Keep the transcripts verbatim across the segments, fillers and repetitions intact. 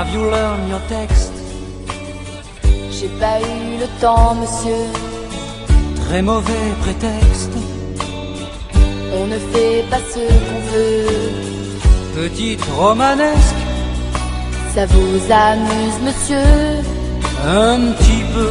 Have you learned your text? J'ai pas eu le temps, monsieur. Très mauvais prétexte. On ne fait pas ce qu'on veut. Petite romanesque. Ça vous amuse, monsieur? Un petit peu.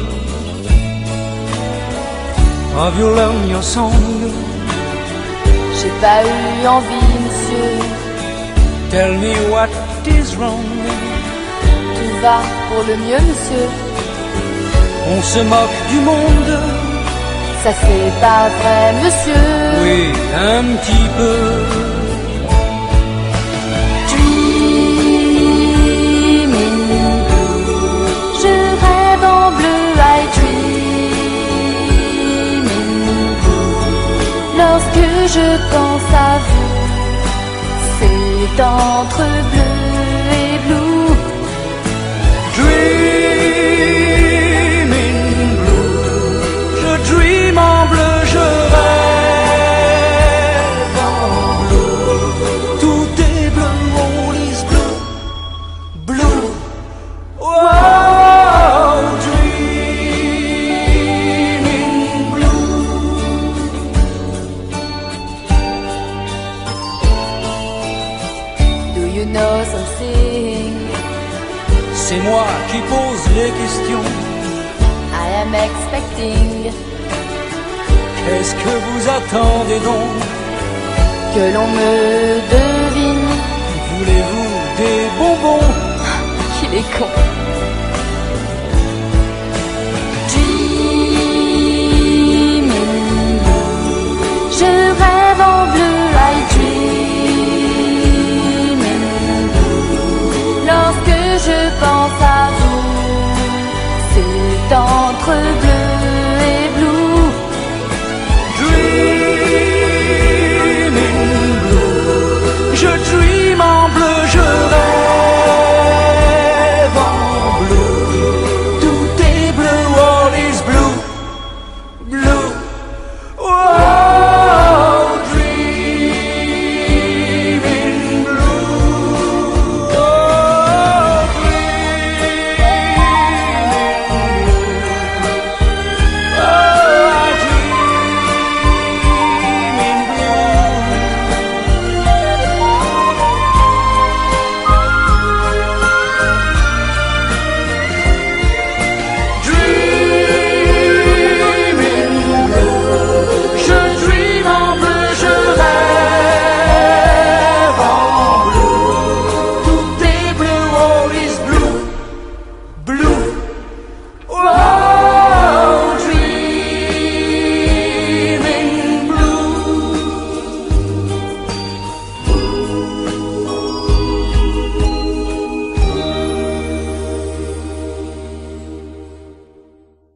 Have you learned your song? J'ai pas eu envie, monsieur. Tell me what is wrong. Tout va pour le mieux, monsieur. On se moque du monde. Ça c'est pas vrai, monsieur. Oui, un petit peu. Dreaming blue. Je rêve en bleu, I dreaming blue. Lorsque je pense à vous, c'est entre bleu et blue. Dreaming blue. Je dream en bleu, je rêve en bleu. Tout est bleu, all is blue. Blue. Oh, dreaming blue. Do you know something? C'est moi qui pose les questions. I am expecting Qu'est-ce que vous attendez donc? que l'on me devine. Voulez-vous des bonbons? Qu'il est con.